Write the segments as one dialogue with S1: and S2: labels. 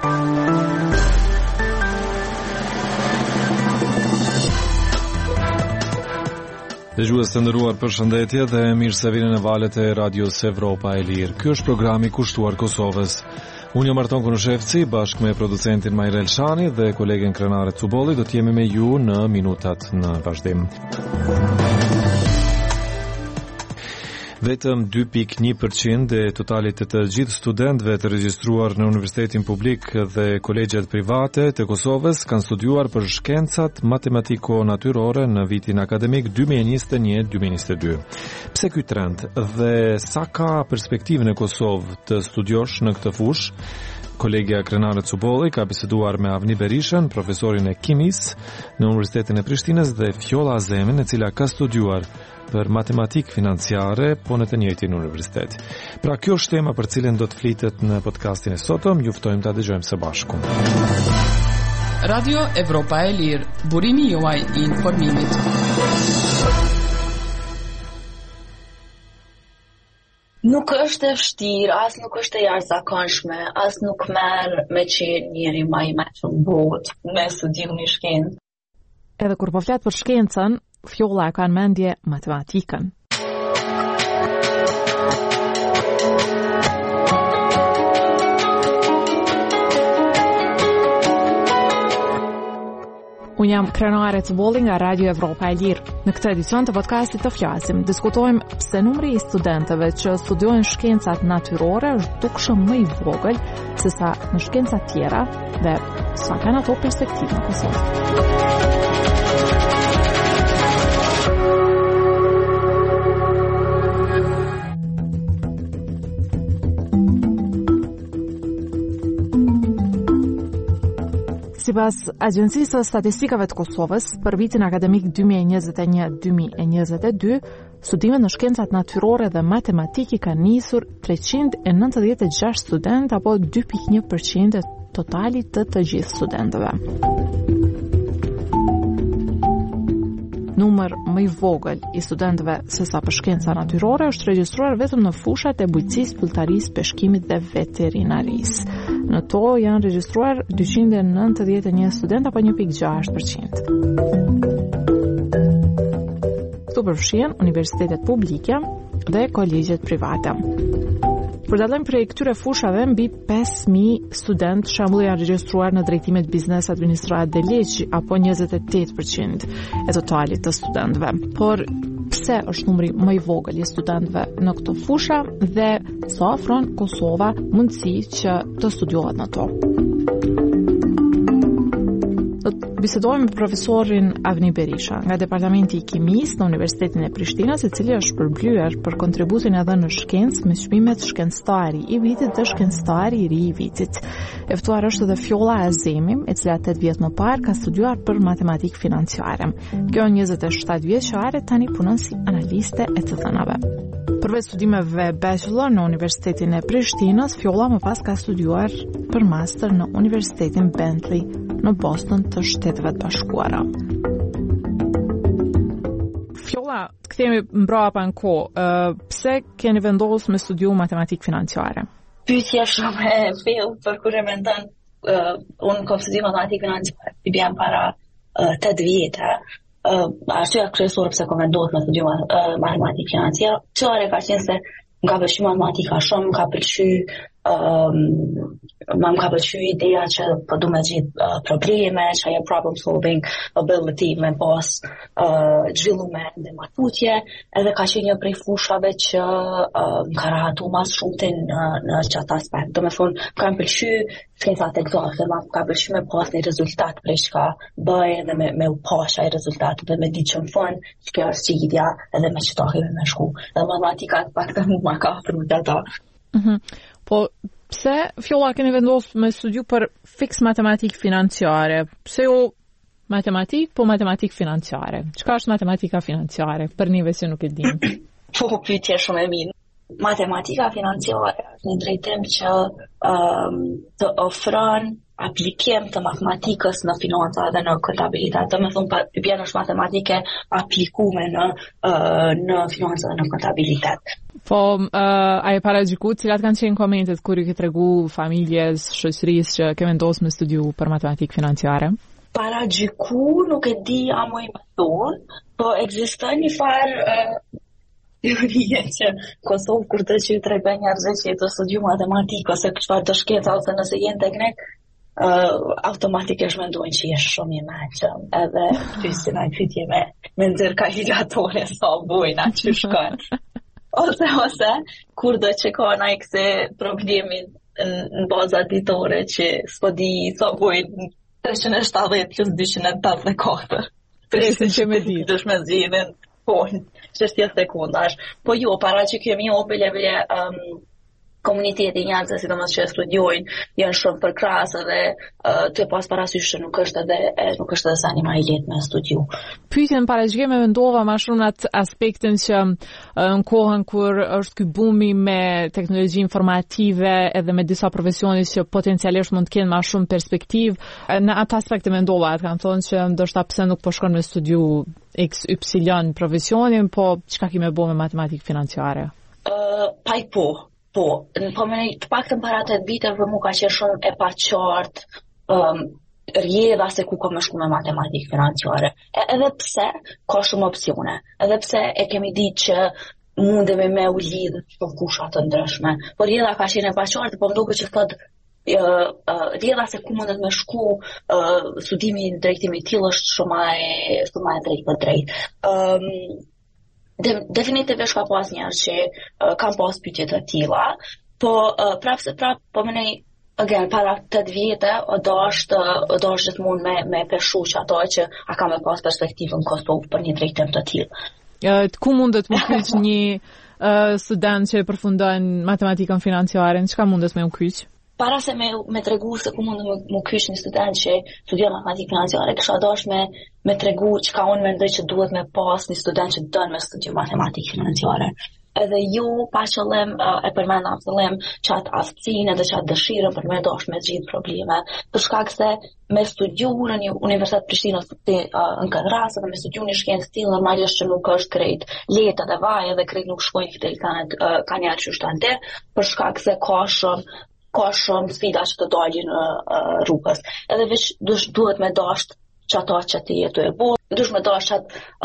S1: Dëgjues të nderuar, përshëndetje dhe mirë se vini në valët e Radios Evropa e Lirë. Ky është programi kushtuar Kosovës. Unë jam Arton Kunushevci, bashkë me producentin Majrel Shani dhe kolegen Krenare Cubolli, do të jemi me ju në minutat në vazhdim. Vetëm 2.1% e totalit të gjithë studentëve të regjistruar në Universitetin Publik dhe kolegjet private të Kosovës kanë studiuar për shkencat matematiko-natyrore në vitin akademik 2021-2022. Pse ky trend dhe sa ka perspektivën e Kosovë të studiosh në këtë fushë? Kolegja Krenare Cubolli ka biseduar me Avni Berishën, profesorin e kimis në Universitetin e Prishtinës, dhe Fjolla Azemin, e cila ka studiuar për matematikë financiare, po në të njëjtin universitet. Pra, kjo është tema për cilën do të flitet në podcastin e sotëm. Ju ftojmë ta dëgjojmë së bashku.
S2: Radio Evropa e Lirë, burimi juaj i informimit.
S3: Nuk është e vështirë, as nuk është e jashtëzakonshme, as nuk merr me qenë njëri më i mëshëm botë me studiu një shkencë.
S4: Edhe kur po flet për shkencën, Fjolla e ka në mendje matematikën. Unë jam Krenare Cubolli nga Radio Evropa e Lirë. Në këtë edicion të podcastit të flasim, diskutojmë pse numri i studentëve që studiojnë shkencat natyrore është dukshëm më i vogël se sa në shkencat tjera dhe sa kanë ato perspektivë në Kosovë. Sipas Agjencisë së Statistikave të Kosovës, për vitin akademik 2021-2022, studimet në shkencat natyrore dhe matematikë kanë nisur 396 student, apo 2.1% e totalit të gjithë studentëve. Numër më i vogël i studentëve se sa për shkenca natyrore është regjistruar vetëm në fushat e bujqësisë, pylltarisë, peshkimit dhe veterinarisë. Në to janë regjistruar 291 student, apo 1.6%. Këtu përfshihen universitetet publike dhe kolegjet private. Për dallim prej këtyre fushave, mbi 5.000 student shembull janë regjistruar në drejtimet biznes, administrat dhe ligj, apo 28% e totalit të studentëve. Por pse është numri më i vogël i studentëve në këto fusha dhe sa ofron Kosova mundësi që të studiohet në to? Bisedojmë me profesorin Avni Berisha nga Departamenti i Kimisë në Universitetin e Prishtinës, i cili është përblyer për kontributin edhe në shkencë me çmimet shkencëtari i vitit dhe shkencëtari i ri i vitit. E ftuar është edhe Fjolla Azemi, e cila 8 vjet më parë ka studiuar për matematikë financiare. Kjo 27 vjeçare tani punon si analiste e të dhënave. Përveç studimeve bachelor në Universitetin e Prishtinës, Fjolla më pas ka studiuar për master në Universitetin Bentley në Boston të Shteteve të Bashkuara. Fjolla, të kthehemi mbrapa në kohë, pse keni vendosur me studiu matematikë financiare?
S3: Pyetja shumë e thellë, për kur e mendon, unë kam studiuar matematikë financiare, i bjem para 8 vjetë. Arsyeja kryesore pse kam vendosur me studiu matematikë financiare ka qenë se më ka pëlqyer matematika shumë, më ka pëlqyer ideja që po du me gjetë probleme, që ajo problem solving ability me pas zhvillume dhe matutje, edhe ka qenë një prej fushave që më ka rahatu mas shumëte në qatë aspekt. Do me thonë, më ka pëlqyer shkencat egzakte, më ka pëlqyer me pas një rezultat prej çka bëj dhe me u pasha i rezultat dhe me di që në fund që kjo është qidja edhe me që takime me shku. Dhe matematika pak të mu ma ka afër më të ata.
S4: Po, pse Fjolla keni vendosur me studiu për fix matematikë financiare? Pse jo matematikë, po matematikë financiare? Çka është matematika financiare? Për neve që nuk e dim.
S3: Po, pyetje shumë e mirë. Matematika financiare është një drejtim që të ofron aplikim të matematikës në financa dhe në kontabilitet. Do të thonë bjen është matematike aplikume në financa dhe në kontabilitet.
S4: Po, a e paragjyku cilat kanë qenë komentet kur i ke tregu familjes, shoqërisë që ke vendosur me studiu për matematikë financiare?
S3: Paragjyku nuk e di a më i më thonë, po ekziston një farë teorie që Kosovë kur të që i tregon njerëzve që të studiu matematikë ose çfarë të shkenca ose nëse jenë teknik, automatikisht mendojnë që jesh shumë i mençëm, edhe pyesin ai pyetje me nxjerr kalkulatore sa bujnë aty shkon. Ose kur do që ka ai këse problemin në baza ditore që s'po di sa bujnë 370 plus 284.
S4: Presin që me di.
S3: Dësh me zhjidhen, po, 60 sekundash. Po jo, para që kemi opeleve komuniteti njerëzve, sidomos që studiojnë, janë shumë përkrahas dhe të pas parasysh që nuk është edhe sa një më i lehtë me studiu.
S4: Pyetjen paragjykime mendova më shumë atë aspektin që në kohën kur është ky bumi me teknologji informative edhe me disa profesione që potencialisht mund të kenë më shumë perspektivë, në atë aspekt mendova, kanë thonë që ndoshta pse nuk po shkon me studiu XY profesionin, po çka kimë bëu me matematikë financiare?
S3: Po, të paktën para 8 viteve mu ka qenë shumë e paqartë rjedha se ku ka më shku me matematikë financiare. Edhe pse ka shumë opsione, edhe pse e kemi ditë që mundemi me u lidhë shumë fusha të ndryshme. Por rjedha ka qenë e paqartë, po më duket që thotë rjedha se ku mundet me shku studimi në drejtimi i tillë është shumë e drejtë për drejtë. Definitivisht ka pas njerëz që kanë pas pyetje të tilla, po po mënej para 8 vite do është gjithmonë me peshu që ato që a ka me pas perspektivën në Kosovë për një drejtim të tillë.
S4: Ku mundet më kyç një student që përfundon matematikën financiare, çka mundet me u kyç?
S3: Para se me tregu se ku mund më kyç një student që studion matematikë financiare, kisha dashur me tregu çka unë mendoj që duhet me pas një student që don me studiu matematikë financiare. Edhe ju pa qëllim e përmenda qëllim qatë aftësinë edhe qatë dëshirën për me dosh me zgjidh probleme, për shkak se me studiu në një universitet Prishtinës në këtë rast edhe me studiu një shkencë të tillë normalisht që nuk është krejt lehtë edhe vaj edhe krejt nuk shkojnë këtë ka njerëz që shtantë, për shkak se ka shumë sfida që të dalin rrugës. Edhe veç duhet me dash çato që ti jetu e bo, duhet me dash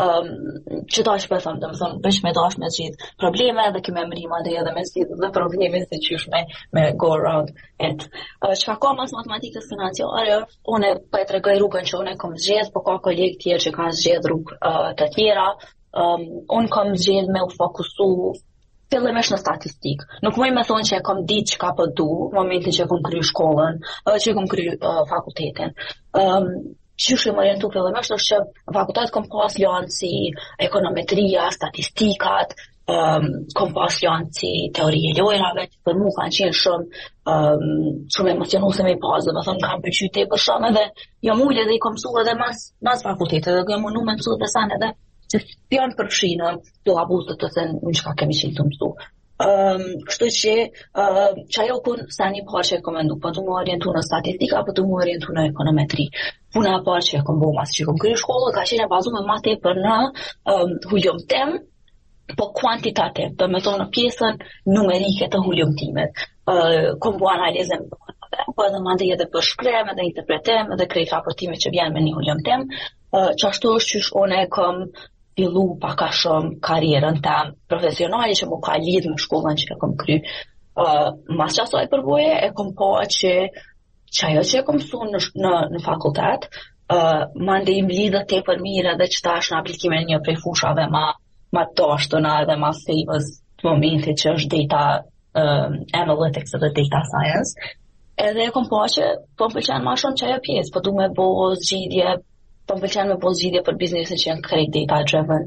S3: që dash për thëmë, dhe më thëmë, veç me dash me zgjidh probleme dhe kime mrima dhe edhe me zgjidh dhe problemin se qysh me go around it. Çka ka mas matematikës financiare, une pa e tregoj rrugën që une kom zgjedh, po ka kolegë tjerë që kanë zgjedh rrugë të tjera, unë kom zgjedh me u fokusu fillimisht në statistikë. Nuk mëj me thonë që e kom ditë që ka po du, momentin që e kom kry shkollën, që e kom kry fakultetin. Qysh e më orientu fillimisht është që në fakultet kom pas lanë si ekonometria, statistikat, kom pas lanë si teori e lojrave, që për mu kanë qenë shumë emocionuse me i pasë, dhe më thonë kam përqyte për shumë edhe jam ullë edhe i kom mësu edhe mas fakultetet, edhe jam mënu me mësu dhe sanë edhe që janë përfshinë të abuzët të thënë në qëka kemi qenë të mësu. Kështu që ajo kun sa një parë që e komendu, po du më orientu në statistika, po du më orientu në ekonometri. Puna e parë që e kom bo mas që kom kry shkollë, ka qenë e bazuar më tepër në huljumtim, po kuantitativ, do me thonë në pjesën numerike të huljumtimit. Kom bo analizëm, po edhe mandej edhe për shkrem, edhe interpretim, edhe krejt raportime që vjen me një huljumtim, qashtu është që shkone e kom fillu paka shumë karierën tam profesionale që mu ka lidh me shkollën që e kom kry. Mas që asoj përvoje, e kom po që ajo që e kom su në fakultet, mande im lidhët te për mire dhe që tash në aplikime një prej fushave ma toshtëna dhe ma famous të momentit që është data analytics dhe data science. Edhe e kom po që po më pëlqen ma shumë që ajo pjesë, po du me bo zgjidhje, po më pëlqen me bo zgjidhje për biznesin që janë krejt data driven,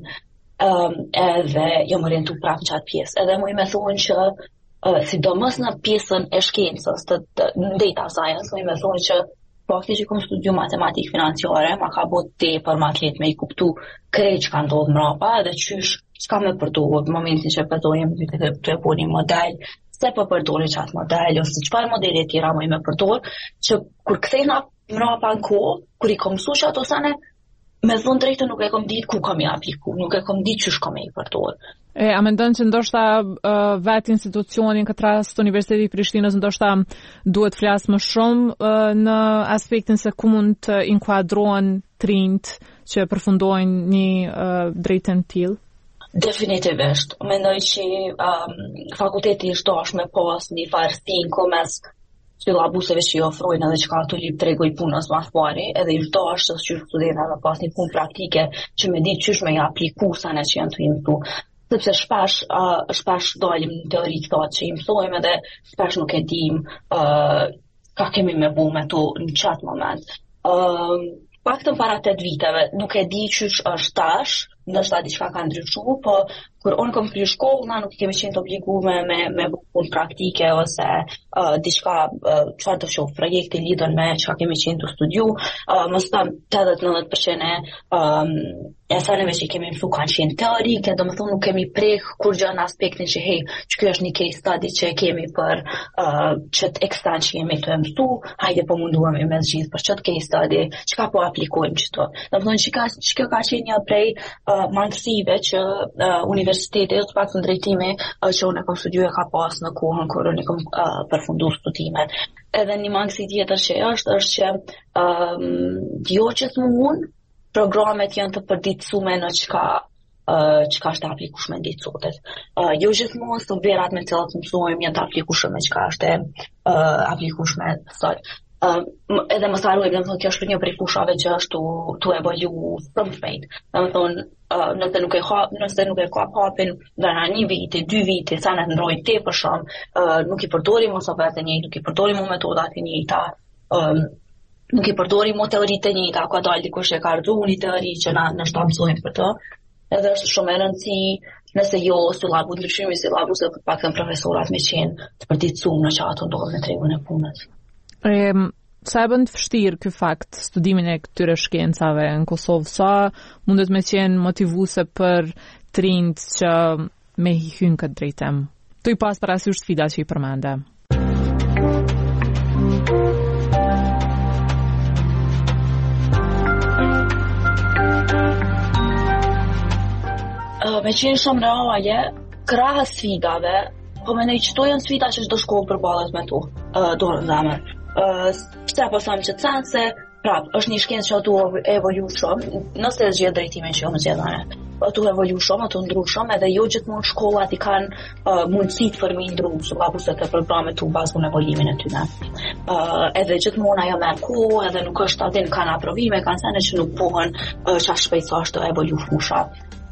S3: edhe jam orientu prapë në qatë pjesë. Edhe mu i me thonë që sidomos në pjesën e shkencës në data science, mu i me thonë që fakti që kom studiu matematikë financiare, ma ka bot te për ma ketë me i kuptu krejt që ka ndodhë mrapa, edhe qysh s'ka me përdu, në momentin që përdojem të e bo një model se po përdori qatë model, ose çfarë modele tjera më i me përdor, që kur kthejna mrapa në kohë, kur i kom mësu që ato sene, me thonë drejtë nuk e kom ditë ku kam i apliku, nuk e kom ditë qysh kam e i përdor.
S4: A mendon që ndoshta vetë institucionin këtë rast Universiteti i Prishtinës ndoshta duhet flasë më shumë në aspektin se ku mund të inkuadrohen trinjt që përfundojnë një drejtim tillë?
S3: Definitivisht. Mendoj që fakulteti është dash me pas një farë stinko mes syllabuseve që i ofrojnë edhe që ka të lip tregoj punës mas pari, edhe i dash që studenta me pas një punë praktike që me ditë qysh me i apliku sane që janë të imëtu. Sepse shpesh dalim në teori të thotë që i mësojmë edhe shpesh nuk e dim ka kemi me bu me to në qatë moment. Paktën para 8 viteve, nuk e di qysh është tash, ndoshta diçka ka ndryshuar, po kur unë kom kryer shkollë, na nuk kemi qenë të obliguar me punë praktike ose diçka çfarë do shoh projekti lidhur me çka kemi qenë të studiu, mos tam 80-90% e asajve që kemi mësuar kanë qenë teorike, domethënë nuk kemi prek kur gjë në aspektin që hey, ky është një case study që kemi për çet ekstant që jemi të mësu, hajde po munduam me zgjidh për çet case study, çka po aplikojmë çto. Domethënë që ka qenë një prej mangësive që universiteti ose pak në drejtimi që unë kam studiuar ka pas në kohën kur unë kam përfunduar studimet. Edhe një mangësi tjetër që është që jo gjithmonë programet janë të përditësume në çka është aplikueshme në ditë sotet. Jo gjithmonë të verat me të cilat mësojmë janë të aplikueshme me çka është aplikueshme sot. Edhe mos harrojmë, domethënë kjo është një prej fushave që është tu evolu from fate. Domethënë nëse nuk e ka hapin nga një viti, 2 vite, sa në ndrojnë tepër shumë, nuk i përdorim ose vetë një, nuk i përdorim metodat e njëjta, nuk i përdorim teoritë e njëjta, ka dalë dikush e ka rrëzuar një teori që na shtamsojmë për të. Edhe është shumë e rëndësishme nëse jo syllabus ndryshimi syllabus për paktën profesorat me qenë të përditësuar në çfarë ndodh në tregun e punës.
S4: Sa e bën të vështirë ky fakt studimin e këtyre shkencave në Kosovë, sa mundet me qenë motivuese për trinjt që me i hynë këtë drejtim? Tu i pas parasysh sfidat që i përmende.
S3: Me qenë shumë reale, krahas sfidave, po mendoj që to janë sfida që çdo shkollë përballet me to, dorën zemër. Pse po them që se është një shkencë që atu evolu shumë, nëse e zgjedh drejtimin që jo më zgjedhane. Atu evolu shumë, atu ndru shumë, edhe jo gjithmonë shkollat i kanë mundësitë për me ndru syllabuset e programit të bazë në evolimin e tyre. Edhe gjithmonë ajo merr kohë, edhe nuk është adin kanë aprovime, kanë sene që nuk pohën çfarë shpejt sa është evolu fusha.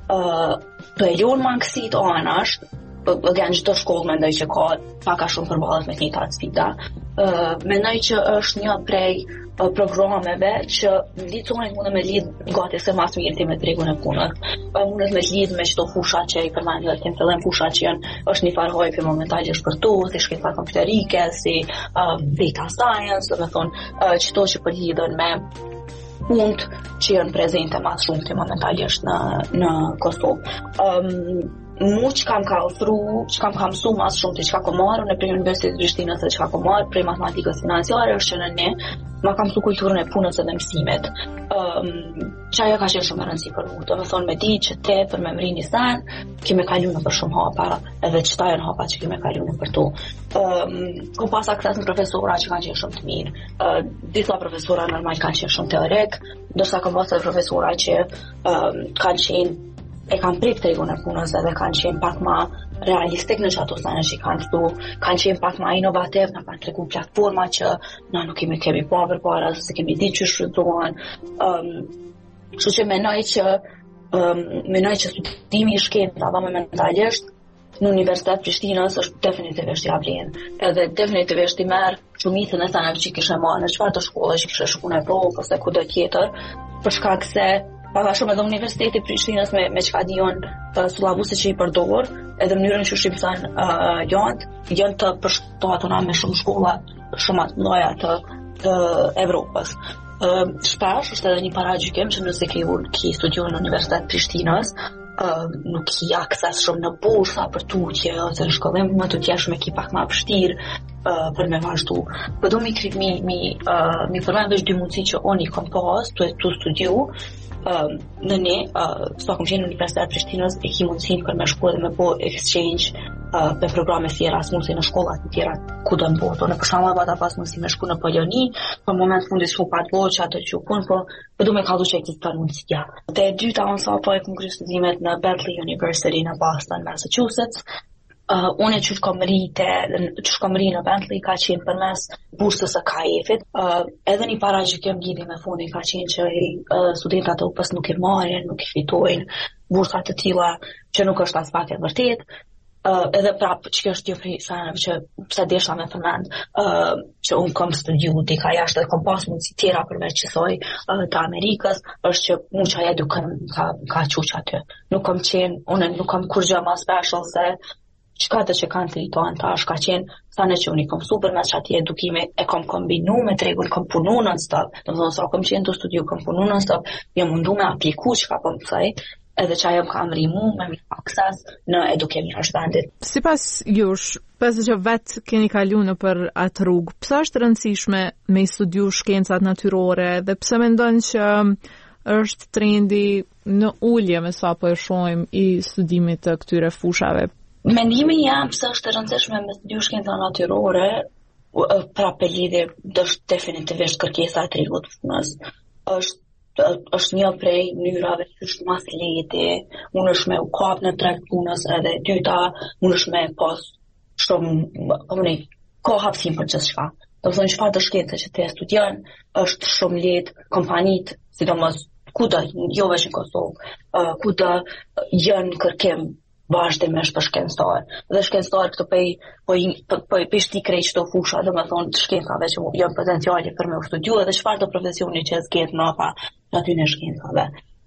S3: Të e ljon mangësitë anash, çdo shkollë mendoj që ka pak a shumë përballet me të njëjtat sfida. Mendoj që është një prej programeve që liconin mundet me lidh gati se mas mirë me tregun e punës. Mundet me lidh me çdo fusha që i përmendë në fillim fusha që është një farë hojë momentalisht për to, si shkenca kompjuterike, si data science, domethënë çdo që përlidhen me punët që janë prezente mas shumë të momentalisht në Kosovë. Mu që kam ka ofru, që kam ka mësu mas shumë të që ka ko marrë në prej Universitetit Prishtinës dhe që ka ko marrë prej matematikës financiare është që në ne ma kam mësu kulturën e punës edhe mësimet. Që ajo ka qenë shumë e rëndësi për mu. Do me thonë me di që te për me mëri një sen, kime kalu në për shumë hapa, edhe qëta janë hapa që kime kalu në për to. Kom pas akses në profesora që kanë qenë shumë të mirë. Disa profesora normal kanë qenë shumë teorik, ndërsa kom pas profesora që kanë qenë e kanë prek tregun e punës edhe kanë qenë pak ma realistik në qato sene që kanë qenë pak ma inovativ, na kanë tregu platforma që na nuk kemi pa përpara, se kemi ditë që shfrytzohen. Kështu që menoj që studimi i shkencave momentalisht në Universitet Prishtinës është definitivisht ja vlen. Edhe definitivisht i merr shumicën e sanave që kishe marrë në çfarë të shkollë që kishe shkuar në Evropë ose kudo tjetër, për shkak se paka shumë edhe Universiteti Prishtinës me çka dijon syllabuset që i përdor, edhe mënyrën që shqiptar janë të përshtatuna me shumë shkolla shumë të mëdha të Evropës. Shpesh është edhe një paragjykim që nëse ke studiuar në Universitet Prishtinës, nuk I akses shumë në bursa për tutje ose në shkollim, më tutje shumë ki pak më vështirë për me vazhdu. Po do mi përmend veç 2 mundësi që unë I kam pas tu studiu. Në ne, sa kom qenë në Universitetin e Prishtinës, e ki mundësin për me shku dhe me bo exchange me programe si Erasmus në shkollat të tjera ku do në botë. Në për shkak bata pas mundësi me shku në Poloni, për moment fundit shku pat bo që ato që punë, po du me kallu që ekziston mundësia. Dhe e dyta unë sa po e kom kryer studimet në Bentley University në Boston, Massachusetts. Unë që shkom ri në Bentley ka qenë përmes bursës së KAEF-it. Edhe një parajgjykim lidhje me fondin ka qenë që studentat e UP-s nuk I marrin, nuk I fitojnë bursa të tilla që nuk është as pak e vërtet. Edhe prapë që është jo frisanëve që pse desha me përmend që unë kam studiu dika jashtë dhe kam pas mundësi tjera përveç qësoj të Amerikës, është që muqa edukën ka quq aty. Nuk kam kur gjë ma special se çka të që kanë të ritohen tash ka qenë sa në që unë I kam super me që ati edukime e kam kombinu me tregun, kam punu non-stop. Dhe më thonë, sa kam qenë të studiu, kam punu non-stop, jam mundu me apliku që ka po më thëj, edhe që jam kam rimu me mi akses në edukim jashtë vendit.
S4: Sipas jush, pse që vetë keni kalu në për atë rrugë, pse është rëndësishme me I studiu shkencat natyrore dhe pse mendon që është trendi në ulje me sa po e shohim I studimit të këtyre fushave?
S3: Mendimi jam pse është e rëndësishme me studiu shkenca natyrore, pra për lidhje është definitivisht kërkesa e tregut të punës. Është një prej mënyrave që është mas lehti, unë është me u kap në treg punës edhe dyta, unë është me pas shumë ko hapësim për gjithçka. Do të thonë çfarë të shkencë që ti studion është shumë lehtë kompanitë, sidomos kudo, jo vetëm në Kosovë, kudo janë kërkim vazhdimisht për shkencëtar. Dhe shkencëtar këto po shti krejt çdo fusha, domethënë të shkencave që janë potenciale për me u studiu dhe çfarë do profesioni që zgjedh mbrapa aty në shkencave.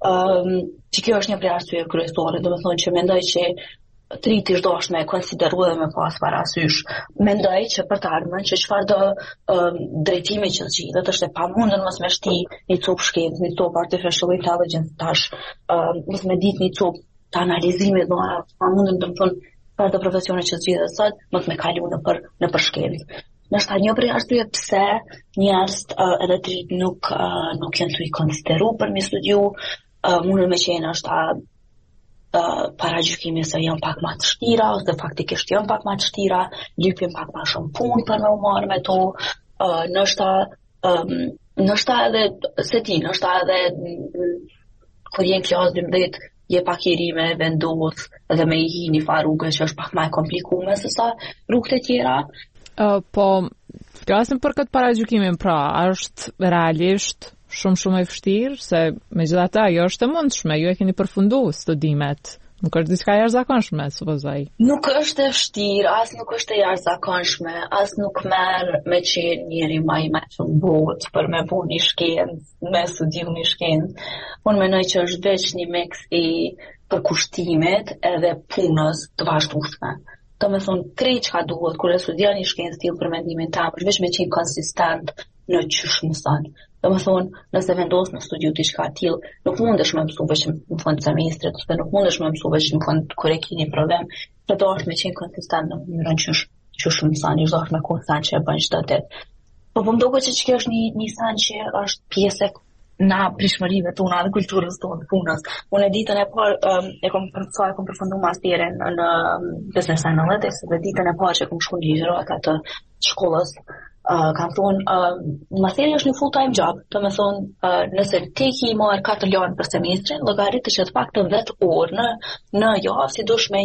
S3: Që kjo është një prej arsyeve kryesore, domethënë që mendoj që të rritë është dashme konsideru dhe me pas parasysh. Mendoj që për të ardhmen që çfarë do drejtimi që zgjidhet është e pamundën mos me shti një copë shkencë, një copë artificial intelligence tash, mos me ditë një copë të analizimit do pamundën të më thonë për të profesionet që zgjidhet sot, mos me kalu në për shkencë. Nështë një prej arsye pse njerëz edhe të rritë nuk janë të I konsideru për me studiu, mundën me qenë është paragjykimi se janë pak ma të shtira, ose faktikisht janë pak ma të shtira, lypin pak ma shumë punë për me u marrë me to, nështë edhe se ti, nështë edhe kur jenë klasë 12, je pak I ri me vendos edhe me I hi një farë rrugë që është pak ma e komplikume se sa rrugët e tjera.
S4: Po, flasim për këtë paragjykimin, pra, është realisht shumë e vështirë, se megjithatë ajo është e mundshme, ju e keni përfundu studimet. Nuk është diçka jashtëzakonshme, supozoj.
S3: Nuk është e vështirë, as nuk është e jashtëzakonshme, as nuk merr me qenë njeri më I mëshëm botë për me bu një shkencë, me studiu një shkencë. Unë mendoj që është veç një mix I përkushtimit edhe punës të vazhdueshme. Domethënë, krejt çka duhet kur e studion një shkencë tillë për mendimin tim, është veç me qenë konsistent në çysh mëson. Domethënë, nëse vendos në studiu diçka tillë, nuk mundesh më mësu veç në fund semestrit, ose nuk mundesh më mësu veç në fund kur e ke një problem, të dosh me qenë konsistent në mënyrën çysh mëson, çdo është me konstant që e bën çdo ditë. Po më duket se kjo është një sen që është pjesë na prishmërive tona dhe kulturës tonë punës. Unë ditën e parë e kam përfunduar masterin në Business Analytics dhe ditën e parë që kam shkuar në ligjërat të shkollës kam thonë masteri është një full time job, domethënë nëse ti ke marrë 4 janë për semestrin, llogaritë që të paktën 10 orë në javë, sidosh me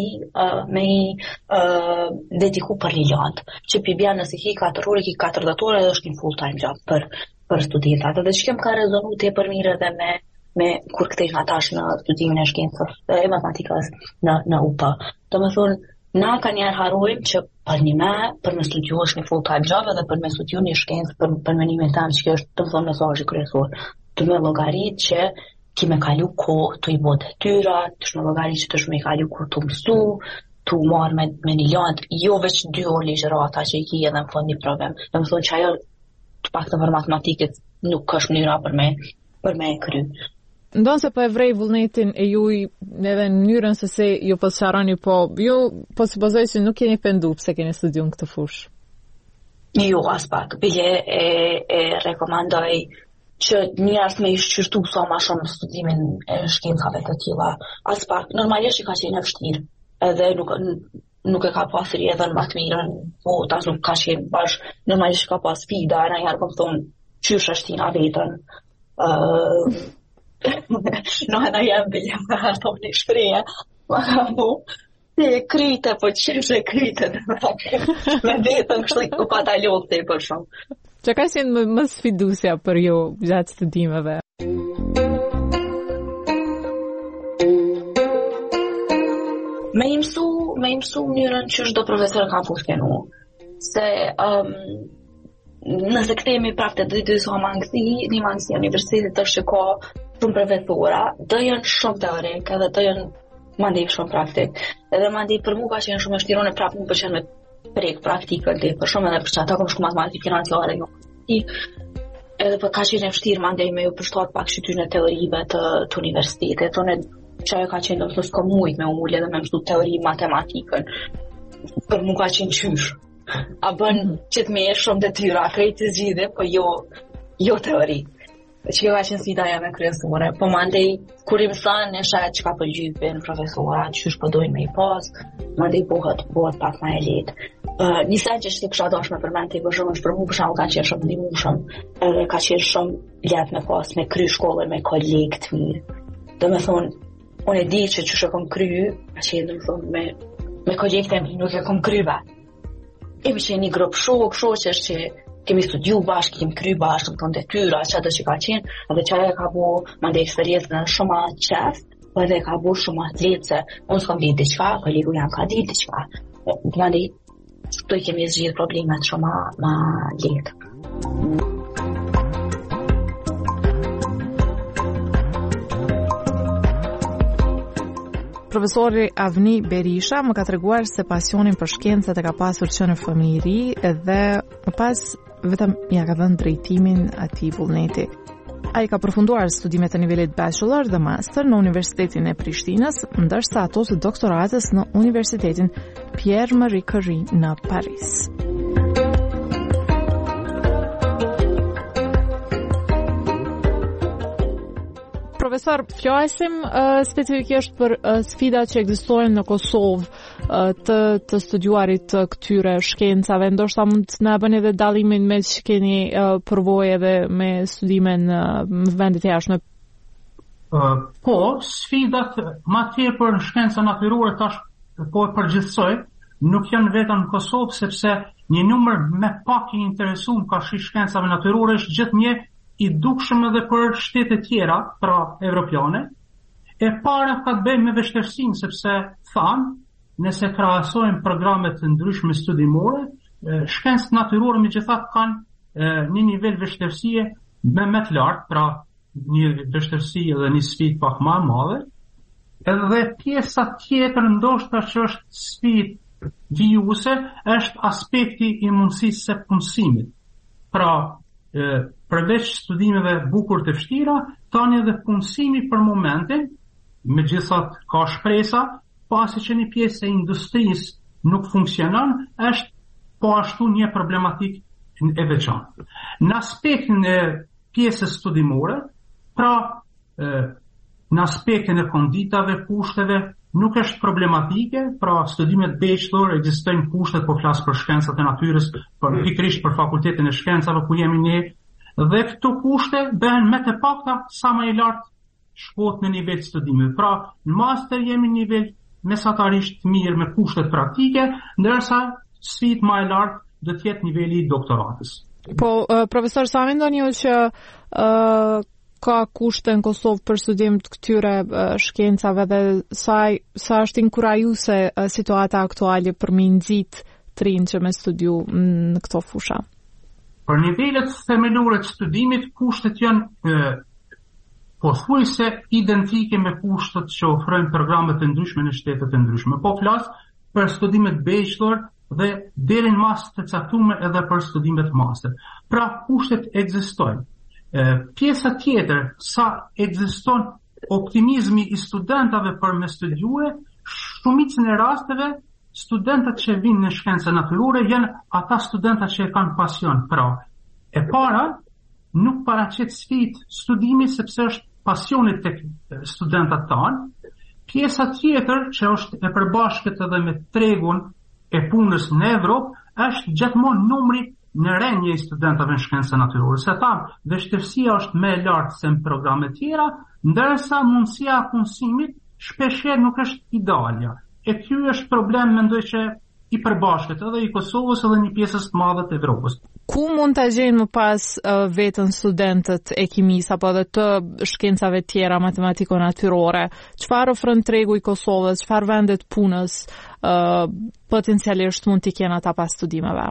S3: dediku për një janë. Që bjen nëse ke 4 orë, ke 40 orë, është një full time job për studentat. Dhe që ka rezonu tepër mirë edhe me kur kthehna tash në studimin e shkencës e matematikës në UP. Domethënë na ka njerë harrojmë që për me studiu është një full time job edhe për me studiu një shkencë për menimin tam që kjo është të më thonë mesazhi kryesor. Të me llogarit që ki me kalu kohë të I bë detyra, të me llogarit që të me kalu kohë të mësu, të marrë me një landë, jo veç 2 orë ligjërata që I ki edhe në fund një problem. Dhe më thonë që ajo të paktën për matematikët nuk është mënyra për me kry.
S4: ndonë se po e vrej vullnetin e juj edhe në mënyrën se se ju po sqaroni, po ju po supozoj se nuk keni pendu pse keni studiuar këtë fushë.
S3: Jo, as pak. Bile e rekomandoj që njerëz me shqyrtu sa ma shumë në studimin e shkencave të tilla. As pak. Normalisht i ka qenë e vështirë. Edhe nuk e ka pasur edhe në më të mirën, po tas nuk ka qenë bash. Normalisht ka pas sfida, në herë kom thonë qysh është tina vetën. Në hëna jem bile më harton një shpreje. Ma ka bu. Kryte, po qysh e kryte me vetën kështu u patalon të për shumë.
S4: Që ka qenë më sfidusja për ju gjatë studimeve?
S3: Me i mësu mënyrën që çdo profesor ka fushkenu. Se nëse kthehemi prapë të dy sa një mangësi e universitetit është që ka shumë profesora, do janë shumë teorik edhe do janë mandej shumë praktik. Edhe mandej për mua ka qenë shumë e vështirë, prapë nuk pëlqen me prek praktikën dhe për shumë edhe për çata kam shku matematikë financiare jo. Edhe për ka qenë e vështirë mandej me u përshtat pak shtypën e teorive të universitetit. Unë çajo ka qenë domosdoshmë s'ka mujt me ulë edhe me mësu teori matematikën. Për mua ka qenë qysh. A bën që të më jesh shumë detyra, krejtë zgjidhje, po jo teori. Që ka qenë sfida me kryesore, po mandej kur i mëson në shat çka po gjypen profesora, çysh po dojnë me i pas, mandej bëhet pak më e lehtë. Një sa që është kisha dashur me përmend ti për shkak për mua për shkak ka qenë shumë ndihmueshëm, edhe ka qenë shumë lehtë me pas me kry shkollën me kolegë të mirë. Domethënë, unë e di që çysh e kam kryer, ka qenë domethënë me kolegë të mi nuk e kam kryer. E më qenë një grup shoqësh që kemi studiu bashkë, kemi kry bashkë, më tonë detyra, çdo që ka qenë, edhe çaja ka bu mandej eksperiencën shumë qeft, po edhe ka bu shumë atletë, se unë s'kam ditë diçka, kolegu jam ka ditë diçka. Mandej këtu kemi zgjidhur problemet shumë më lehtë.
S4: Profesori Avni Berisha më ka treguar se pasionin për shkencat e ka pasur që në fëmijëri edhe më pas vetëm ja ka dhënë drejtimin atij vullneti. Ai ka përfunduar studimet e nivelit bachelor dhe master në Universitetin e Prishtinës, ndërsa ato të doktoratës në Universitetin Pierre Marie Curie në Paris. Profesor, flasim specifikisht për sfidat që ekzistojnë në Kosovë të studiuarit të këtyre shkencave. Ndoshta mund të na bëni edhe dallimin me që keni përvojë edhe me studime në vendet e jashtme.
S5: Po, sfidat më tepër në shkenca natyrore tash po e përgjithsoj, nuk janë vetëm në Kosovë, sepse një numër me pak i interesuar ka shkencave natyrore është gjithnjë i dukshëm edhe për shtete tjera, pra evropiane. E para ka të bëjë me vështirësinë, sepse thanë, nëse krahasojmë programet të ndryshme studimore, shkencët natyrore megjithatë kanë një nivel vështirësie më të lartë, pra një vështirësi edhe një sfidë pak më e madhe. Edhe pjesa tjetër ndoshta që është sfidë vijuese është aspekti i mundësisë së punësimit. Pra, përveç studimeve bukur të vështira, tani edhe punësimi për momentin, megjithatë ka shpresa, pasi që një pjesë e industrisë nuk funksionon, është po ashtu një problematik e veçantë. Në aspektin e pjesës studimore, pra në aspektin e konditave, kushteve, nuk është problematike, pra studimet bachelor ekzistojnë kushtet, po flas për shkencat e natyrës, për pikërisht për fakultetin e shkencave ku jemi ne, dhe këto kushte bëhen më të pakta sa më i lartë shkohet në nivel studimeve. Pra, në master jemi në nivel mesatarisht mirë me kushtet praktike, ndërsa sfidë më e lartë do të jetë niveli i doktoratës.
S4: Po, profesor, sa mendoni ju që ka kushte në Kosovë për studim të këtyre shkencave dhe sa është inkurajuese situata aktuale për mi nxit të rinë që me studiu në këto fusha?
S5: Për nivelet themelore të studimit, kushtet janë pothuajse identike me kushtet që ofrojnë programet e ndryshme në shtetet e ndryshme. Po flas për studimet bachelor dhe deri në master të caktuar edhe për studimet master. Pra kushtet ekzistojnë. Pjesa tjetër, sa ekziston optimizmi i studentave për me studiue, shumicën e rasteve studentët që vinë në shkenca natyrore janë ata studentët që e kanë pasion. Pra, e para nuk paraqet sfidë studimi sepse është pasioni tek studentët tanë. Pjesa tjetër që është e përbashkët edhe me tregun e punës në Evropë është gjithmonë numri në rënje i studentëve në shkenca natyrore. Se thamë, vështirësia është më e lartë se në programe tjera, ndërsa mundësia e punësimit shpeshherë nuk është ideale. E ky është problem, mendoj që i përbashkët edhe i Kosovës edhe një pjesës të madhe të Evropës.
S4: Ku mund të gjejnë më pas vetën studentët e kimisë apo edhe të shkencave tjera matematiko-natyrore? Çfarë ofron tregu i Kosovës? Çfarë vendet punës potencialisht mund t'i kenë ata pas studimeve?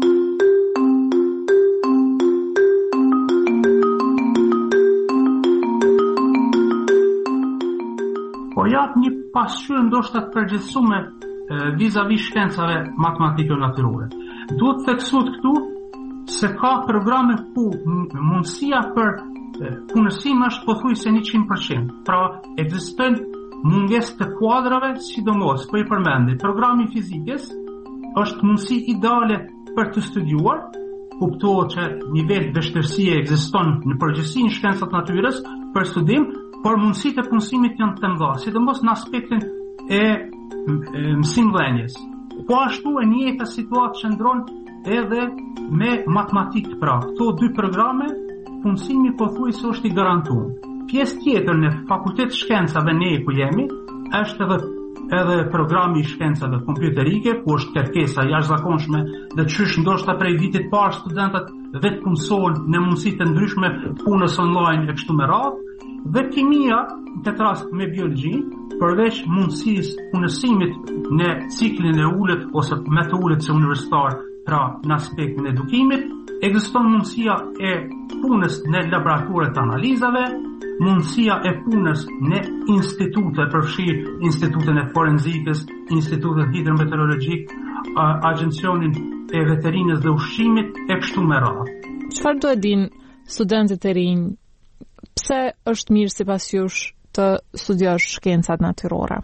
S5: Po jap një pasqyrë ndoshta të përgjithësuar vis-a-vis shkencave matematiko-natyrore. Duhet të theksohet këtu se ka programe ku mundësia për punësim është pothuajse 100%. Pra, ekziston mungesë të kuadrave, sidomos po i përmendi. Programi i fizikës është mundësi ideale për të studiuar, kuptohet që nivel vështirësie ekziston në përgjithësi në shkencat natyrës për studim, por mundësitë e punësimit janë të mëdha, sidomos në aspektin e mësimdhënies. Po ashtu e njëjta situatë qëndron edhe me matematikë. Pra, këto dy programe, punësimi pothuajse është i garantuar. Pjesë tjetër në Fakultet Shkencave ne ku jemi, është edhe programi i shkencave kompjuterike, ku është kërkesa jashtëzakonshme dhe çysh ndoshta prej vitit parë studentët vetë punësohen në mundësi të ndryshme punës online e kështu me radhë. Dhe kimia, në këtë rast me biologji, përveç mundësisë punësimit në ciklin e ulët ose me të ulët së universitar, pra në aspektin e edukimit, ekziston mundësia e punës në laboratore të analizave, mundësia e punës në institute, përfshirë institutin e forenzikës, institutin hidrometeorologjik, agjencionin e veterinës dhe ushqimit e kështu me radhë.
S4: Çfarë do e dinë studentët e rinj? Pse është mirë sipas jush të studiosh shkencat natyrore?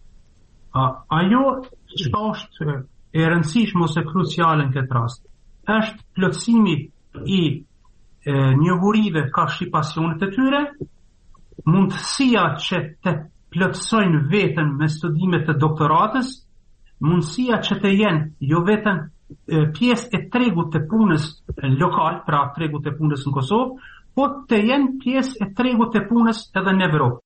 S5: Ajo që është e rëndësishme ose kruciale në këtë rast është plotësimi i njohurive ka shi pasionet e tyre, mundësia që të plotësojnë veten me studimet e doktoratës, mundësia që të jenë jo vetëm pjesë e tregut të punës lokal, pra tregut të punës në Kosovë, po të jenë pjesë e tregut të punës edhe në Evropë.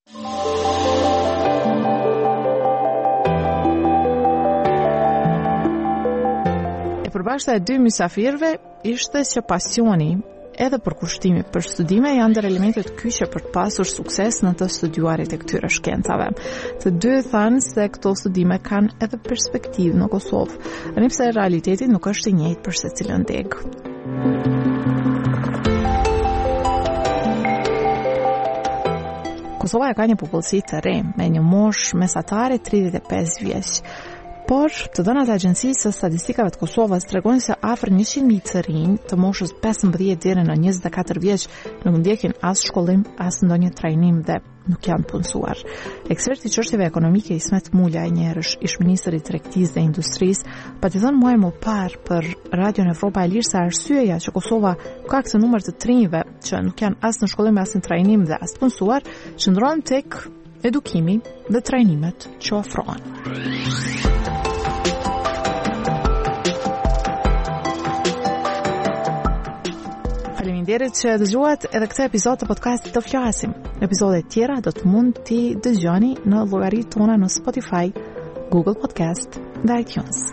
S4: E përbashkëta e dy mysafirëve ishte që pasioni edhe për kushtimi për studime janë ndër elementet kyçe për të pasur sukses në të studiuarit e këtyre shkencave. Të dy thanë se këto studime kanë edhe perspektivë në Kosovë, anipse realiteti nuk është i njëjtë për secilën degë. Kosova ka një popullsi të re, me një moshë mesatare 35 vjeç. Por, të dhënat e Agjencisë së Statistikave të Kosovës tregojnë se afër 100.000 të rinj të moshës 15 deri në 24 vjeç nuk ndjekin as shkollim, as ndonjë trajnim dhe nuk janë punësuar. Eksperti i çështjeve ekonomike Ismet Mulaj, njëherësh ish ministri i Tregtisë dhe Industrisë, pati thënë muaj më parë për Radion Evropa e Lirë se arsyeja që Kosova ka këtë numër të rinjve që nuk janë as në shkollim, as në trajnim dhe as të punësuar, qëndron tek edukimi dhe trajnimet që ofrohen. Faleminderit që dëgjuat edhe këtë epizod të podcastit Të Flasim. Epizodet tjera do të mund t'i dëgjoni në llogaritë tona në Spotify, Google Podcast dhe iTunes.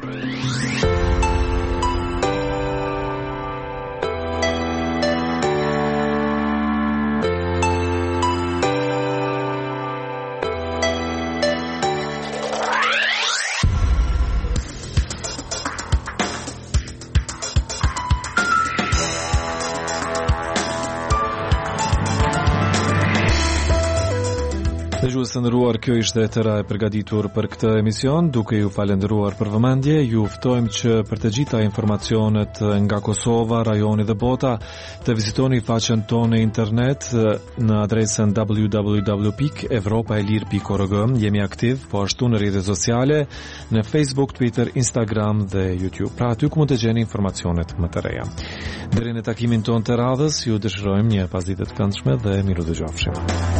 S1: Dëgjues të nderuar, kjo ishte e tëra e përgatitur për këtë emision. Duke ju falendëruar për vëmendje, ju ftojmë që për të gjitha informacionet nga Kosova, rajoni dhe bota, të vizitoni faqen tonë në internet në adresën www.evropaelir.org. Jemi aktiv po ashtu në rrjetet sociale, në Facebook, Twitter, Instagram dhe YouTube. Pra aty ku mund të gjeni informacionet më të reja. Deri në takimin tonë të radhës, ju dëshirojmë një pasditë të këndshme dhe miru dëgjofshim.